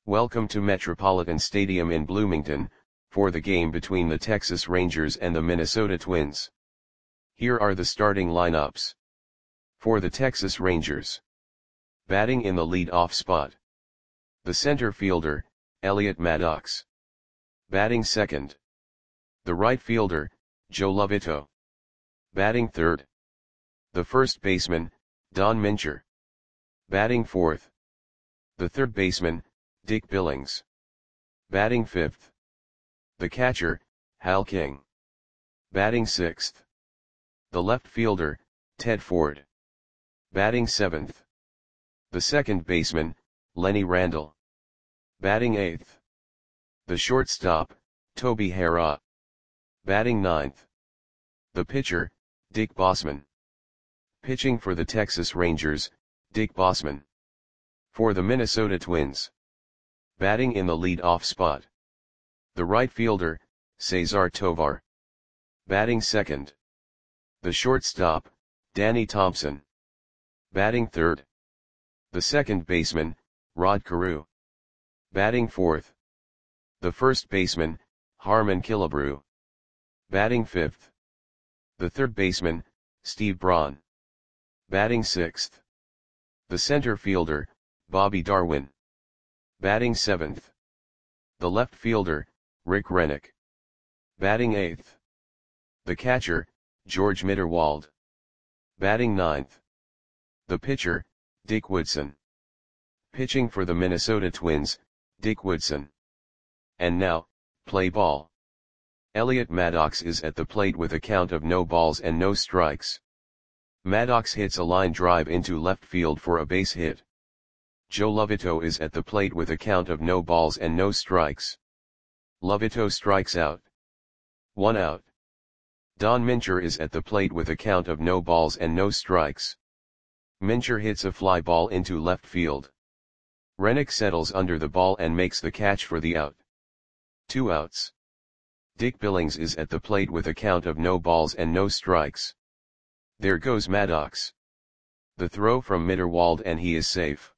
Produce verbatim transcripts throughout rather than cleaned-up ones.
Welcome to Metropolitan Stadium in Bloomington, for the game between the Texas Rangers and the Minnesota Twins. Here are the starting lineups. For the Texas Rangers. Batting in the lead-off spot. The center fielder, Elliot Maddox. Batting second. The right fielder, Joe Lovito. Batting third. The first baseman, Don Mincher. Batting fourth. The third baseman, Dick Billings. Batting fifth. The catcher, Hal King. Batting sixth. The left fielder, Ted Ford. Batting seventh. The second baseman, Lenny Randle. Batting eighth. The shortstop, Toby Harrah. Batting ninth. The pitcher, Dick Bosman. Pitching for the Texas Rangers, Dick Bosman. For the Minnesota Twins. Batting in the lead-off spot. The right fielder, Cesar Tovar. Batting second. The shortstop, Danny Thompson. Batting third. The second baseman, Rod Carew. Batting fourth. The first baseman, Harmon Killebrew. Batting fifth. The third baseman, Steve Braun. Batting sixth. The center fielder, Bobby Darwin. Batting seventh. The left fielder, Rick Rennick. Batting eighth. The catcher, George Mitterwald. Batting ninth. The pitcher, Dick Woodson. Pitching for the Minnesota Twins, Dick Woodson. And now, play ball. Elliot Maddox is at the plate with a count of no balls and no strikes. Maddox hits a line drive into left field for a base hit. Joe Lovito is at the plate with a count of no balls and no strikes. Lovito strikes out. One out. Don Mincher is at the plate with a count of no balls and no strikes. Mincher hits a fly ball into left field. Rennick settles under the ball and makes the catch for the out. Two outs. Dick Billings is at the plate with a count of no balls and no strikes. There goes Maddox. The throw from Mitterwald and he is safe.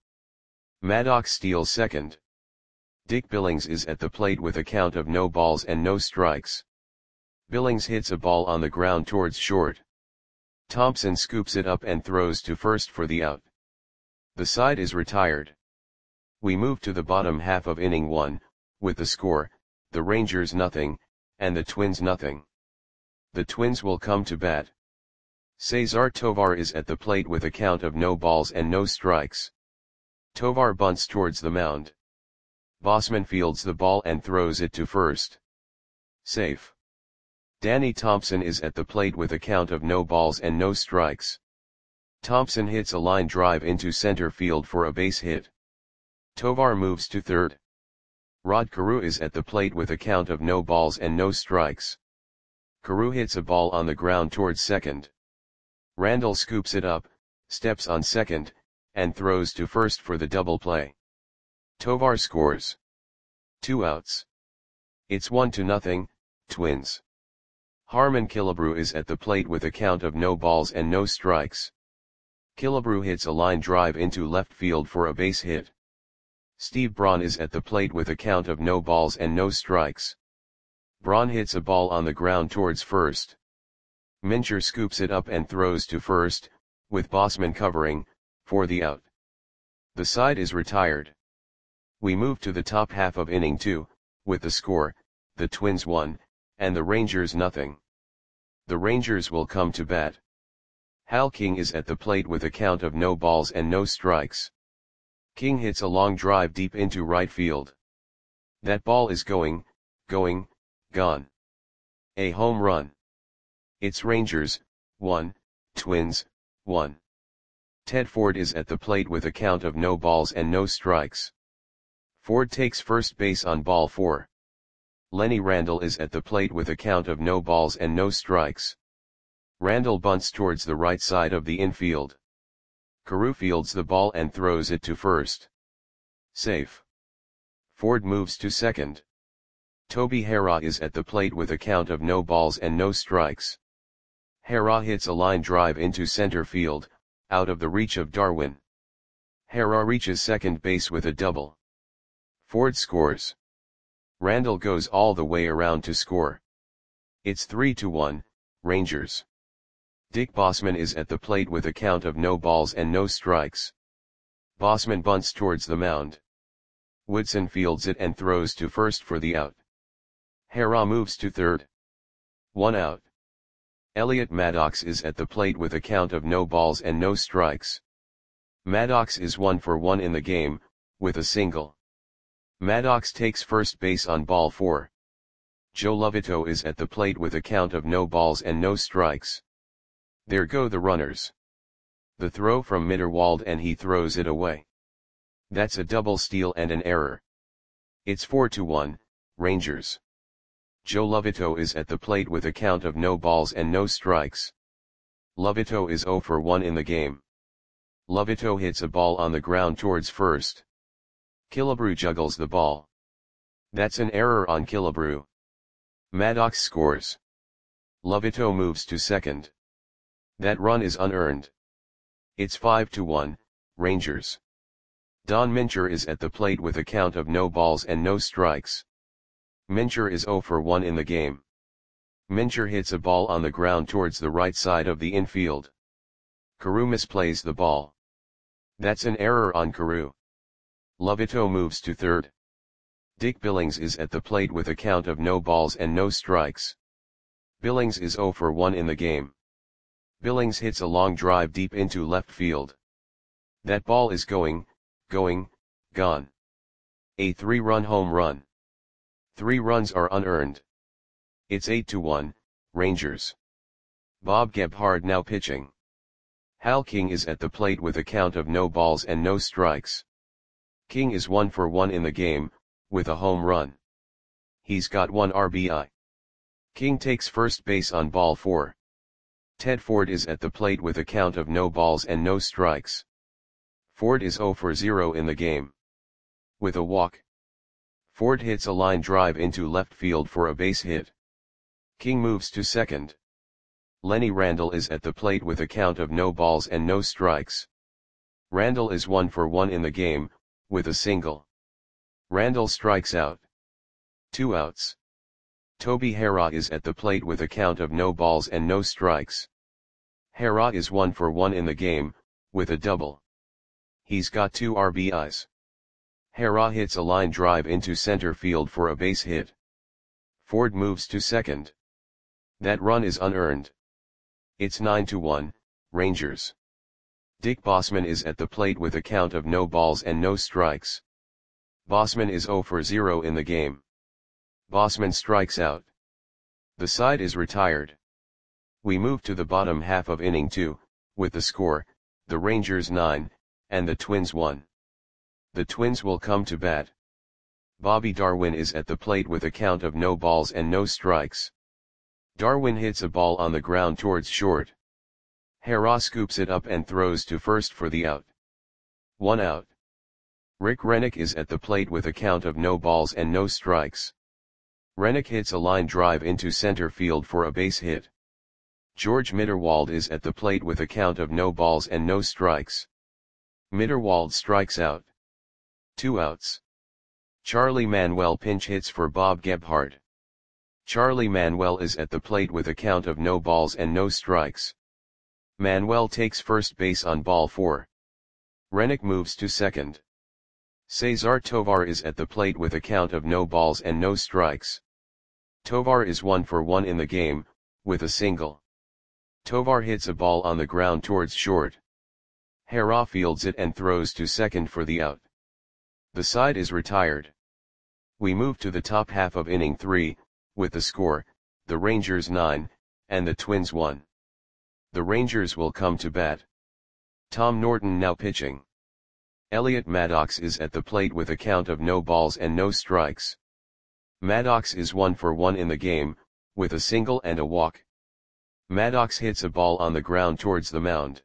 Maddox steals second. Dick Billings is at the plate with a count of no balls and no strikes. Billings hits a ball on the ground towards short. Thompson scoops it up and throws to first for the out. The side is retired. We move to the bottom half of inning one, with the score, the Rangers nothing, and the Twins nothing. The Twins will come to bat. Cesar Tovar is at the plate with a count of no balls and no strikes. Tovar bunts towards the mound. Bosman fields the ball and throws it to first. Safe. Danny Thompson is at the plate with a count of no balls and no strikes. Thompson hits a line drive into center field for a base hit. Tovar moves to third. Rod Carew is at the plate with a count of no balls and no strikes. Carew hits a ball on the ground towards second. Randle scoops it up, steps on second, and throws to first for the double play. Tovar scores. Two outs. It's one to nothing, Twins. Harmon Killebrew is at the plate with a count of no balls and no strikes. Killebrew hits a line drive into left field for a base hit. Steve Braun is at the plate with a count of no balls and no strikes. Braun hits a ball on the ground towards first. Mincher scoops it up and throws to first, with Bosman covering, for the out. The side is retired. We move to the top half of inning two, with the score, the Twins one, and the Rangers nothing. The Rangers will come to bat. Hal King is at the plate with a count of no balls and no strikes. King hits a long drive deep into right field. That ball is going, going, gone. A home run. It's Rangers, one, Twins, one. Ted Ford is at the plate with a count of no balls and no strikes. Ford takes first base on ball four. Lenny Randle is at the plate with a count of no balls and no strikes. Randle bunts towards the right side of the infield. Carew fields the ball and throws it to first. Safe. Ford moves to second. Toby Harrah is at the plate with a count of no balls and no strikes. Harrah hits a line drive into center field, out of the reach of Darwin. Harrah reaches second base with a double. Ford scores. Randall goes all the way around to score. It's three to one, Rangers. Dick Bossman is at the plate with a count of no balls and no strikes. Bossman bunts towards the mound. Woodson fields it and throws to first for the out. Hara moves to third. One out. Elliot Maddox is at the plate with a count of no balls and no strikes. Maddox is one for one in the game, with a single. Maddox takes first base on ball four. Joe Lovito is at the plate with a count of no balls and no strikes. There go the runners. The throw from Mitterwald and he throws it away. That's a double steal and an error. It's four to one, Rangers. Joe Lovito is at the plate with a count of no balls and no strikes. Lovito is zero for one in the game. Lovito hits a ball on the ground towards first. Killebrew juggles the ball. That's an error on Killebrew. Maddox scores. Lovito moves to second. That run is unearned. It's five to one, Rangers. Don Mincher is at the plate with a count of no balls and no strikes. Mincher is zero for one in the game. Mincher hits a ball on the ground towards the right side of the infield. Carew misplays the ball. That's an error on Carew. Lovito moves to third. Dick Billings is at the plate with a count of no balls and no strikes. Billings is zero for one in the game. Billings hits a long drive deep into left field. That ball is going, going, gone. A three-run home run. Three runs are unearned. It's eight to one, Rangers. Bob Gebhard now pitching. Hal King is at the plate with a count of no balls and no strikes. King is one for one in the game, with a home run. He's got one R B I. King takes first base on ball four. Ted Ford is at the plate with a count of no balls and no strikes. Ford is zero for zero in the game. With a walk. Ford hits a line drive into left field for a base hit. King moves to second. Lenny Randall is at the plate with a count of no balls and no strikes. Randall is one for one in the game, with a single. Randall strikes out. Two outs. Toby Hara is at the plate with a count of no balls and no strikes. Hara is one for one in the game, with a double. He's got two R B Is. Hara hits a line drive into center field for a base hit. Ford moves to second. That run is unearned. It's nine to one, Rangers. Dick Bossman is at the plate with a count of no balls and no strikes. Bossman is zero for zero in the game. Bossman strikes out. The side is retired. We move to the bottom half of inning two, with the score, the Rangers nine, and the Twins one. The Twins will come to bat. Bobby Darwin is at the plate with a count of no balls and no strikes. Darwin hits a ball on the ground towards short. Hara scoops it up and throws to first for the out. One out. Rick Rennick is at the plate with a count of no balls and no strikes. Rennick hits a line drive into center field for a base hit. George Mitterwald is at the plate with a count of no balls and no strikes. Mitterwald strikes out. Two outs. Charlie Manuel pinch hits for Bob Gebhard. Charlie Manuel is at the plate with a count of no balls and no strikes. Manuel takes first base on ball four. Rennick moves to second. Cesar Tovar is at the plate with a count of no balls and no strikes. Tovar is one for one in the game, with a single. Tovar hits a ball on the ground towards short. Hara fields it and throws to second for the out. The side is retired. We move to the top half of inning three, with the score, the Rangers nine, and the Twins one. The Rangers will come to bat. Tom Norton now pitching. Elliot Maddox is at the plate with a count of no balls and no strikes. Maddox is one for one in the game, with a single and a walk. Maddox hits a ball on the ground towards the mound.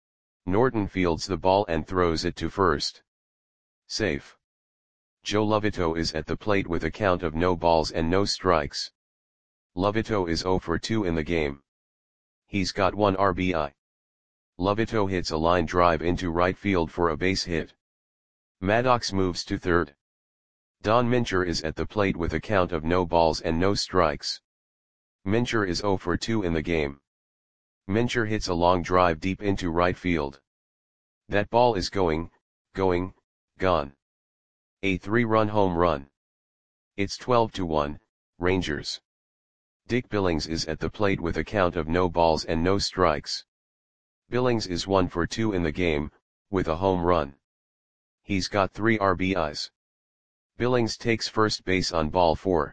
Norton fields the ball and throws it to first. Safe. Joe Lovito is at the plate with a count of no balls and no strikes. Lovito is zero for two in the game. He's got one R B I. Lovito hits a line drive into right field for a base hit. Maddox moves to third. Don Mincher is at the plate with a count of no balls and no strikes. Mincher is zero for two in the game. Mincher hits a long drive deep into right field. That ball is going, going, gone. A three-run home run. It's twelve to one, Rangers. Dick Billings is at the plate with a count of no balls and no strikes. Billings is one for two in the game, with a home run. He's got three R B Is. Billings takes first base on ball four.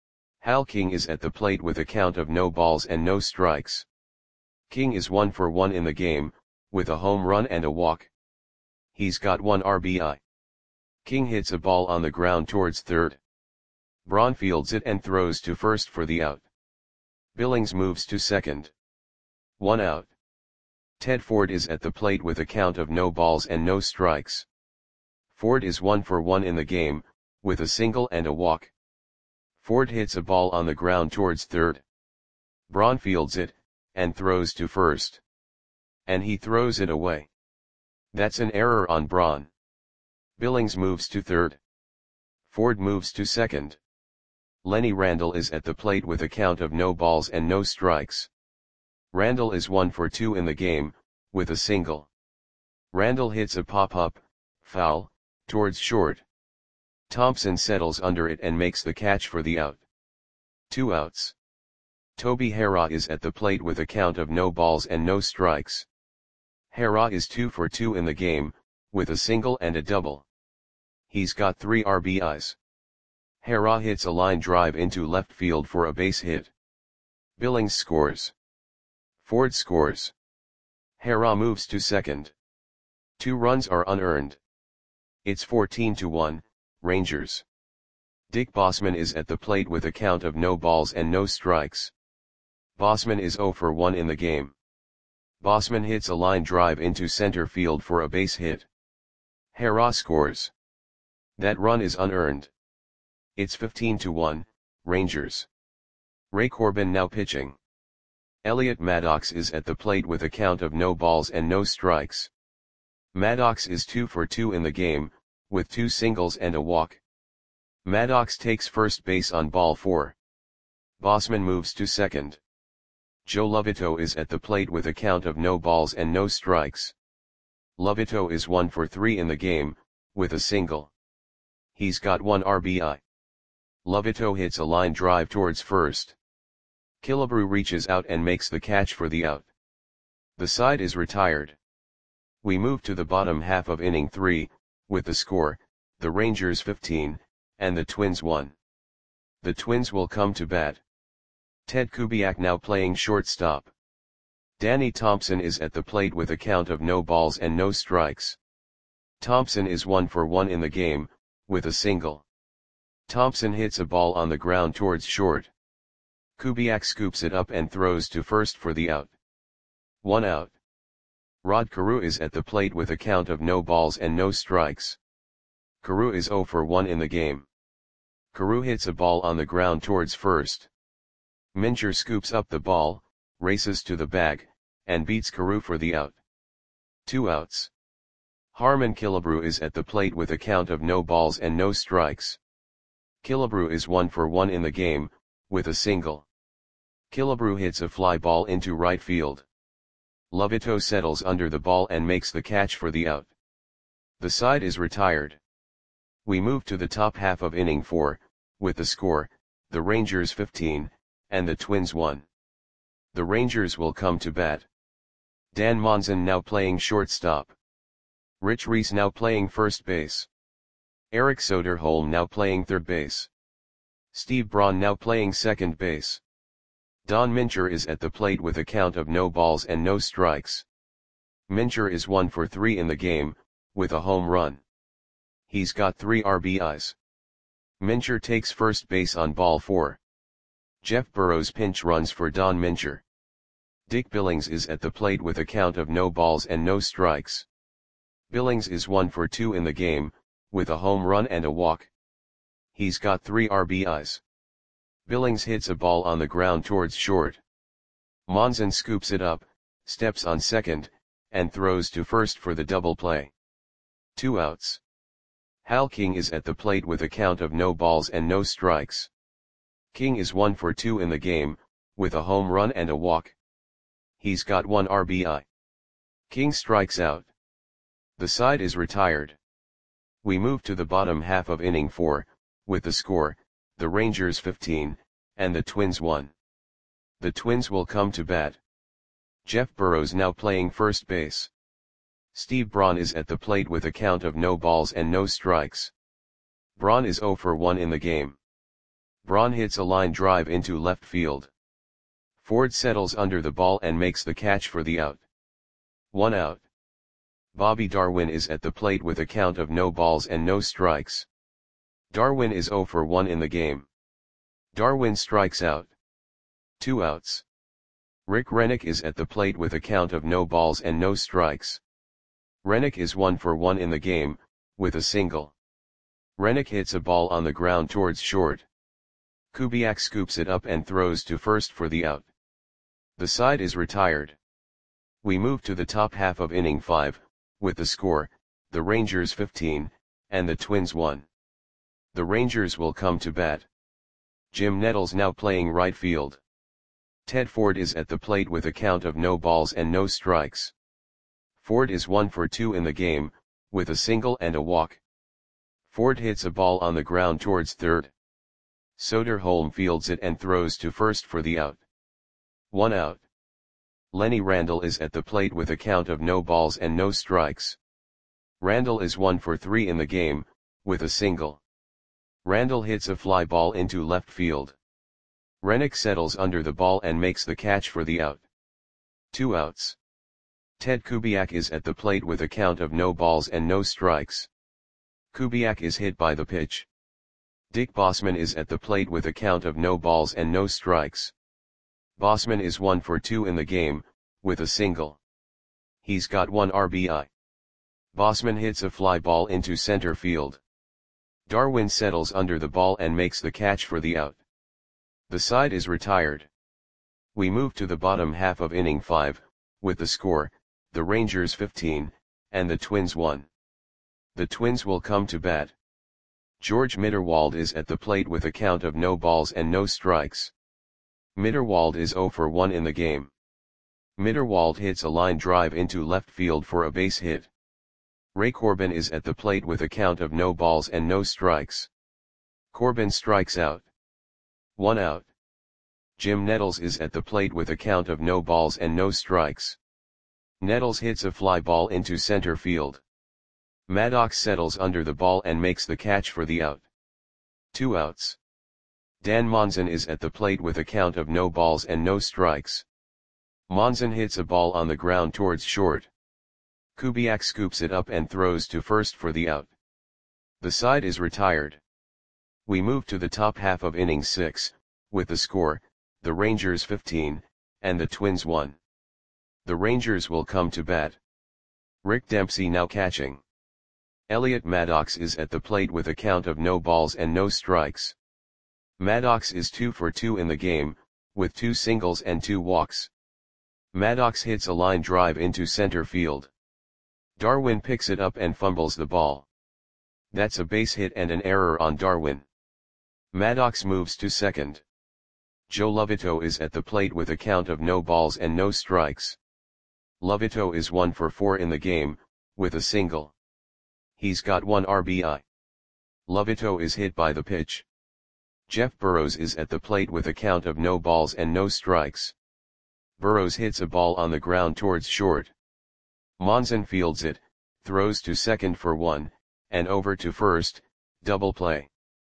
Hal King is at the plate with a count of no balls and no strikes. King is one for one in the game, with a home run and a walk. He's got one R B I. King hits a ball on the ground towards third. Braun fields it and throws to first for the out. Billings moves to second. One out. Ted Ford is at the plate with a count of no balls and no strikes. Ford is one for one in the game, with a single and a walk. Ford hits a ball on the ground towards third. Braun fields it, and throws to first. And he throws it away. That's an error on Braun. Billings moves to third. Ford moves to second. Lenny Randle is at the plate with a count of no balls and no strikes. Randle is one for two in the game, with a single. Randle hits a pop-up, foul, towards short. Thompson settles under it and makes the catch for the out. Two outs. Toby Harrah is at the plate with a count of no balls and no strikes. Harrah is two for two in the game, with a single and a double. He's got three R B Is. Harrah hits a line drive into left field for a base hit. Billings scores. Ford scores. Harrah moves to second. Two runs are unearned. It's fourteen to one, Rangers. Dick Bossman is at the plate with a count of no balls and no strikes. Bossman is zero for one in the game. Bossman hits a line drive into center field for a base hit. Harrah scores. That run is unearned. It's fifteen to one, Rangers. Ray Corbin now pitching. Elliot Maddox is at the plate with a count of no balls and no strikes. Maddox is two for two in the game, with two singles and a walk. Maddox takes first base on ball four. Bossman moves to second. Joe Lovito is at the plate with a count of no balls and no strikes. Lovito is one for three in the game, with a single. He's got one R B I. Lovito hits a line drive towards first. Killebrew reaches out and makes the catch for the out. The side is retired. We move to the bottom half of inning three, with the score, the Rangers fifteen, and the Twins one. The Twins will come to bat. Ted Kubiak now playing shortstop. Danny Thompson is at the plate with a count of no balls and no strikes. Thompson is one for one in the game, with a single. Thompson hits a ball on the ground towards short. Kubiak scoops it up and throws to first for the out. One out. Rod Carew is at the plate with a count of no balls and no strikes. Carew is zero for one in the game. Carew hits a ball on the ground towards first. Mincher scoops up the ball, races to the bag, and beats Carew for the out. Two outs. Harmon Killebrew is at the plate with a count of no balls and no strikes. Killebrew is one for one in the game, with a single. Killebrew hits a fly ball into right field. Lovito settles under the ball and makes the catch for the out. The side is retired. We move to the top half of inning four, with the score, the Rangers fifteen, and the Twins one. The Rangers will come to bat. Dan Monson now playing shortstop. Rich Reese now playing first base. Eric Soderholm now playing third base. Steve Braun now playing second base. Don Mincher is at the plate with a count of no balls and no strikes. Mincher is one for three in the game, with a home run. He's got three R B Is. Mincher takes first base on ball four. Jeff Burrows pinch runs for Don Mincher. Dick Billings is at the plate with a count of no balls and no strikes. Billings is one for two in the game, with a home run and a walk. He's got three R B Is. Billings hits a ball on the ground towards short. Monson scoops it up, steps on second, and throws to first for the double play. Two outs. Hal King is at the plate with a count of no balls and no strikes. King is one for two in the game, with a home run and a walk. He's got one R B I. King strikes out. The side is retired. We move to the bottom half of inning four, with the score, the Rangers fifteen, and the Twins one. The Twins will come to bat. Jeff Burrows now playing first base. Steve Braun is at the plate with a count of no balls and no strikes. Braun is zero for one in the game. Braun hits a line drive into left field. Ford settles under the ball and makes the catch for the out. One out. Bobby Darwin is at the plate with a count of no balls and no strikes. Darwin is zero for one in the game. Darwin strikes out. Two outs. Rick Rennick is at the plate with a count of no balls and no strikes. Rennick is one for one in the game, with a single. Rennick hits a ball on the ground towards short. Kubiak scoops it up and throws to first for the out. The side is retired. We move to the top half of inning five, with the score, the Rangers fifteen, and the Twins one. The Rangers will come to bat. Jim Nettles now playing right field. Ted Ford is at the plate with a count of no balls and no strikes. Ford is one for two in the game, with a single and a walk. Ford hits a ball on the ground towards third. Soderholm fields it and throws to first for the out. One out. Lenny Randle is at the plate with a count of no balls and no strikes. Randle is one for three in the game, with a single. Randle hits a fly ball into left field. Rennick settles under the ball and makes the catch for the out. Two outs. Ted Kubiak is at the plate with a count of no balls and no strikes. Kubiak is hit by the pitch. Dick Bossman is at the plate with a count of no balls and no strikes. Bossman is one for two in the game, with a single. He's got one R B I. Bossman hits a fly ball into center field. Darwin settles under the ball and makes the catch for the out. The side is retired. We move to the bottom half of inning five, with the score, the Rangers fifteen, and the Twins one. The Twins will come to bat. George Mitterwald is at the plate with a count of no balls and no strikes. Mitterwald is zero for one in the game. Mitterwald hits a line drive into left field for a base hit. Ray Corbin is at the plate with a count of no balls and no strikes. Corbin strikes out. One out. Jim Nettles is at the plate with a count of no balls and no strikes. Nettles hits a fly ball into center field. Maddox settles under the ball and makes the catch for the out. Two outs. Dan Monson is at the plate with a count of no balls and no strikes. Monson hits a ball on the ground towards short. Kubiak scoops it up and throws to first for the out. The side is retired. We move to the top half of inning six, with the score, the Rangers fifteen, and the Twins one. The Rangers will come to bat. Rick Dempsey now catching. Elliot Maddox is at the plate with a count of no balls and no strikes. Maddox is two for two in the game, with two singles and two walks. Maddox hits a line drive into center field. Darwin picks it up and fumbles the ball. That's a base hit and an error on Darwin. Maddox moves to second. Joe Lovito is at the plate with a count of no balls and no strikes. Lovito is one for four in the game, with a single. He's got one R B I. Lovito is hit by the pitch. Jeff Burrows is at the plate with a count of no balls and no strikes. Burrows hits a ball on the ground towards short. Monson fields it, throws to second for one, and over to first, double play.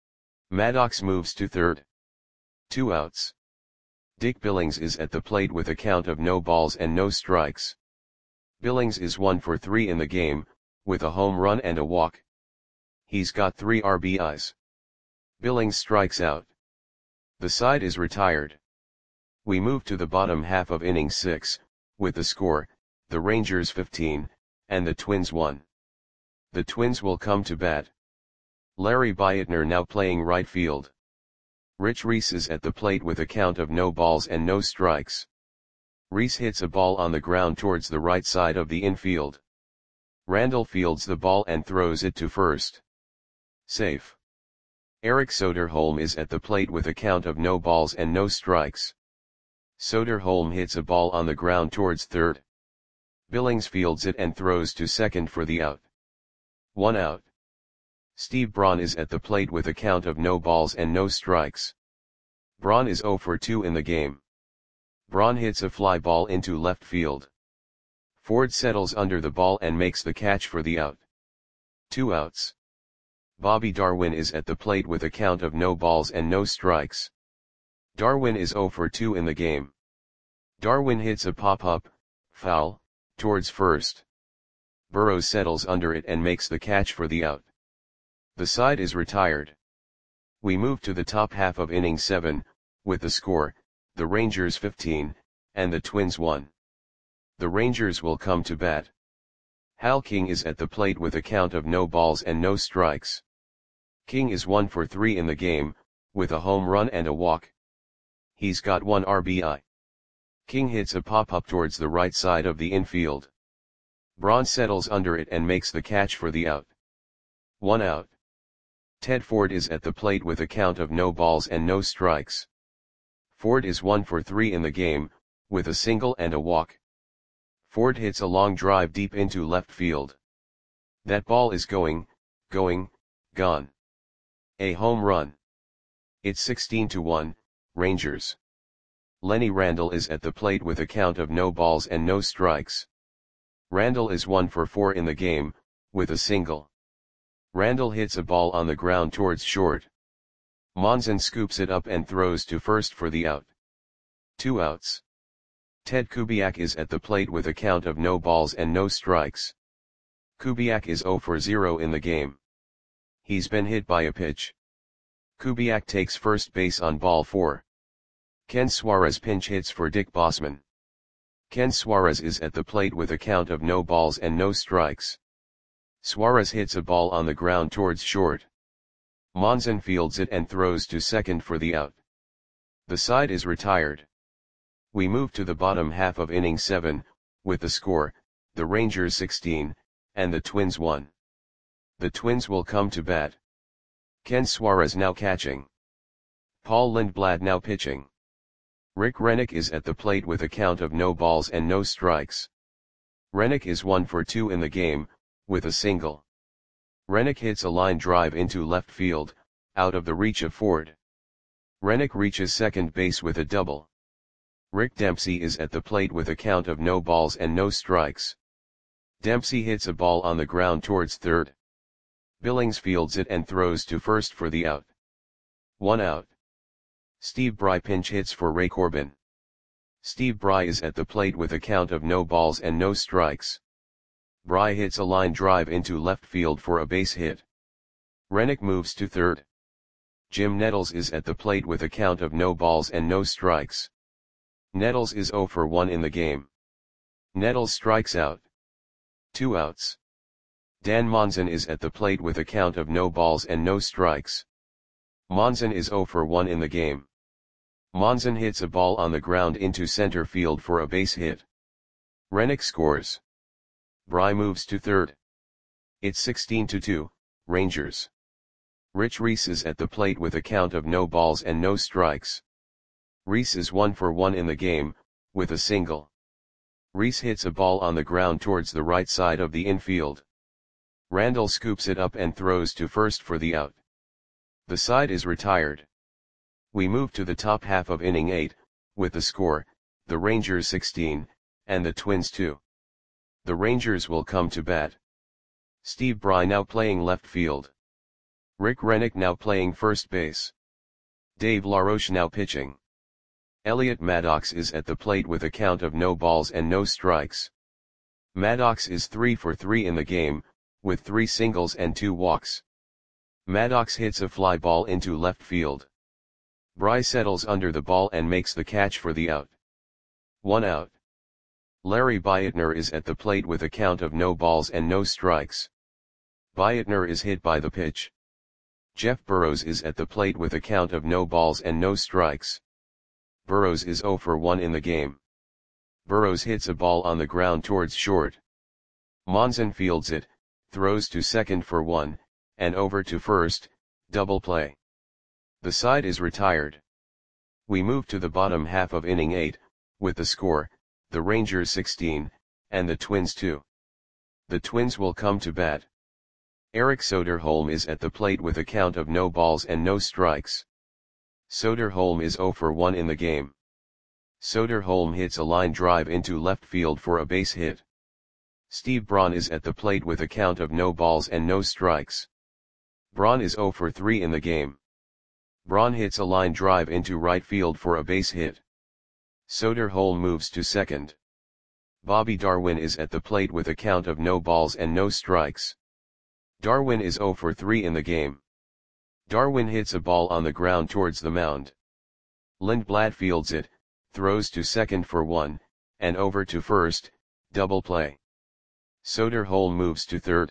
Maddox moves to third. Two outs. Dick Billings is at the plate with a count of no balls and no strikes. Billings is one for three in the game, with a home run and a walk. He's got three R B Is. Billings strikes out. The side is retired. We move to the bottom half of inning six, with the score, the Rangers fifteen, and the Twins one. The Twins will come to bat. Larry Beitner now playing right field. Rich Reese is at the plate with a count of no balls and no strikes. Reese hits a ball on the ground towards the right side of the infield. Randall fields the ball and throws it to first. Safe. Erik Soderholm is at the plate with a count of no balls and no strikes. Soderholm hits a ball on the ground towards third. Billings fields it and throws to second for the out. One out. Steve Braun is at the plate with a count of no balls and no strikes. Braun is zero for two in the game. Braun hits a fly ball into left field. Ford settles under the ball and makes the catch for the out. Two outs. Bobby Darwin is at the plate with a count of no balls and no strikes. Darwin is zero for two in the game. Darwin hits a pop-up, foul, towards first. Burrows settles under it and makes the catch for the out. The side is retired. We move to the top half of inning seven, with the score, the Rangers fifteen, and the Twins one. The Rangers will come to bat. Hal King is at the plate with a count of no balls and no strikes. King is one for three in the game, with a home run and a walk. He's got one R B I. King hits a pop-up towards the right side of the infield. Braun settles under it and makes the catch for the out. One out. Ted Ford is at the plate with a count of no balls and no strikes. Ford is one for three in the game, with a single and a walk. Ford hits a long drive deep into left field. That ball is going, going, gone. A home run. It's sixteen to one, Rangers. Lenny Randle is at the plate with a count of no balls and no strikes. Randle is one for four in the game, with a single. Randle hits a ball on the ground towards short. Monzon scoops it up and throws to first for the out. Two outs. Ted Kubiak is at the plate with a count of no balls and no strikes. Kubiak is zero for zero in the game. He's been hit by a pitch. Kubiak takes first base on ball four. Ken Suarez pinch hits for Dick Bosman. Ken Suarez is at the plate with a count of no balls and no strikes. Suarez hits a ball on the ground towards short. Monzon fields it and throws to second for the out. The side is retired. We move to the bottom half of inning seven, with the score, the Rangers sixteen, and the Twins one. The Twins will come to bat. Ken Suarez now catching. Paul Lindblad now pitching. Rick Rennick is at the plate with a count of no balls and no strikes. Rennick is one for two in the game, with a single. Rennick hits a line drive into left field, out of the reach of Ford. Rennick reaches second base with a double. Rick Dempsey is at the plate with a count of no balls and no strikes. Dempsey hits a ball on the ground towards third. Billings fields it and throws to first for the out. One out. Steve Bry pinch hits for Ray Corbin. Steve Bry is at the plate with a count of no balls and no strikes. Bry hits a line drive into left field for a base hit. Rennick moves to third. Jim Nettles is at the plate with a count of no balls and no strikes. Nettles is zero for one in the game. Nettles strikes out. Two outs. Dan Monzon is at the plate with a count of no balls and no strikes. Monzon is zero for one in the game. Monzon hits a ball on the ground into center field for a base hit. Rennick scores. Bry moves to third. It's sixteen to two, Rangers. Rich Reese is at the plate with a count of no balls and no strikes. Reese is one for one in the game, with a single. Reese hits a ball on the ground towards the right side of the infield. Randle scoops it up and throws to first for the out. The side is retired. We move to the top half of inning eight, with the score, the Rangers sixteen, and the Twins two. The Rangers will come to bat. Steve Bry now playing left field. Rick Rennick now playing first base. Dave LaRoche now pitching. Elliot Maddox is at the plate with a count of no balls and no strikes. Maddox is three for three in the game, with three singles and two walks. Maddox hits a fly ball into left field. Bry settles under the ball and makes the catch for the out. One out. Larry Bietner is at the plate with a count of no balls and no strikes. Bietner is hit by the pitch. Jeff Burrows is at the plate with a count of no balls and no strikes. Burrows is zero for one in the game. Burrows hits a ball on the ground towards short. Monzon fields it, throws to second for one, and over to first, double play. The side is retired. We move to the bottom half of inning eight, with the score, the Rangers sixteen, and the Twins two. The Twins will come to bat. Eric Soderholm is at the plate with a count of no balls and no strikes. Soderholm is zero for one in the game. Soderholm hits a line drive into left field for a base hit. Steve Braun is at the plate with a count of no balls and no strikes. Braun is zero for three in the game. Braun hits a line drive into right field for a base hit. Soderholm moves to second. Bobby Darwin is at the plate with a count of no balls and no strikes. Darwin is zero for three in the game. Darwin hits a ball on the ground towards the mound. Lindblad fields it, throws to second for one, and over to first, double play. Soderholm moves to third.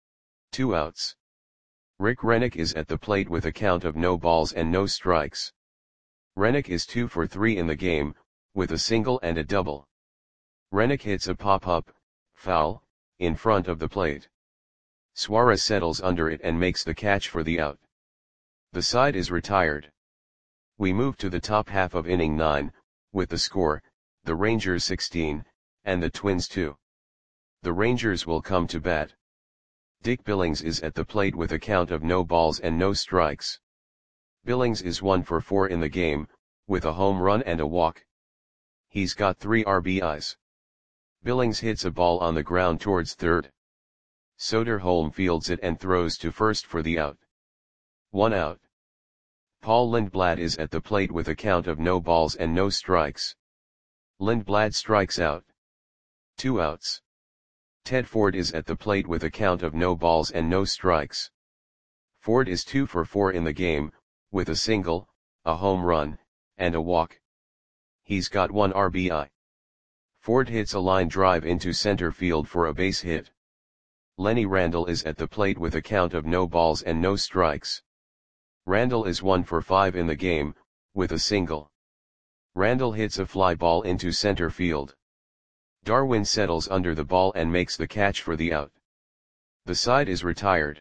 Two outs. Rick Rennick is at the plate with a count of no balls and no strikes. Rennick is two for three in the game, with a single and a double. Rennick hits a pop-up, foul, in front of the plate. Suarez settles under it and makes the catch for the out. The side is retired. We move to the top half of inning nine, with the score, the Rangers sixteen, and the Twins two. The Rangers will come to bat. Dick Billings is at the plate with a count of no balls and no strikes. Billings is one for four in the game, with a home run and a walk. He's got three R B Is. Billings hits a ball on the ground towards third. Soderholm fields it and throws to first for the out. One out. Paul Lindblad is at the plate with a count of no balls and no strikes. Lindblad strikes out. Two outs. Ted Ford is at the plate with a count of no balls and no strikes. Ford is two for four in the game, with a single, a home run, and a walk. He's got one R B I. Ford hits a line drive into center field for a base hit. Lenny Randle is at the plate with a count of no balls and no strikes. Randle is one for five in the game, with a single. Randle hits a fly ball into center field. Darwin settles under the ball and makes the catch for the out. The side is retired.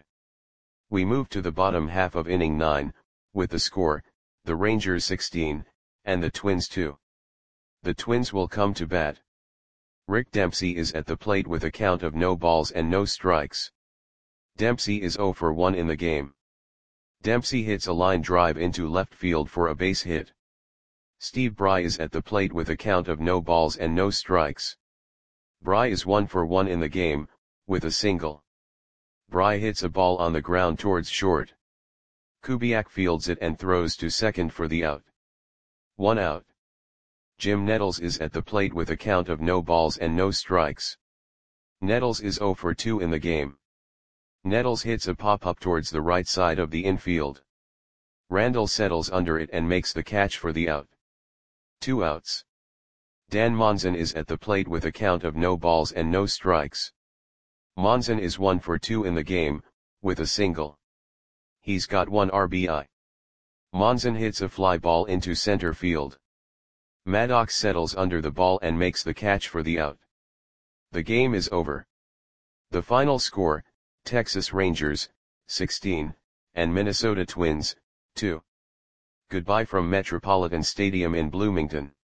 We move to the bottom half of inning nine, with the score, the Rangers sixteen, and the Twins two. The Twins will come to bat. Rick Dempsey is at the plate with a count of no balls and no strikes. Dempsey is zero for one in the game. Dempsey hits a line drive into left field for a base hit. Steve Bry is at the plate with a count of no balls and no strikes. Bry is one for one in the game, with a single. Bry hits a ball on the ground towards short. Kubiak fields it and throws to second for the out. One out. Jim Nettles is at the plate with a count of no balls and no strikes. Nettles is zero for two in the game. Nettles hits a pop-up towards the right side of the infield. Randle settles under it and makes the catch for the out. Two outs. Dan Monson is at the plate with a count of no balls and no strikes. Monson is one for two in the game, with a single. He's got one R B I. Monson hits a fly ball into center field. Maddox settles under the ball and makes the catch for the out. The game is over. The final score, Texas Rangers, sixteen, and Minnesota Twins, two. Goodbye from Metropolitan Stadium in Bloomington.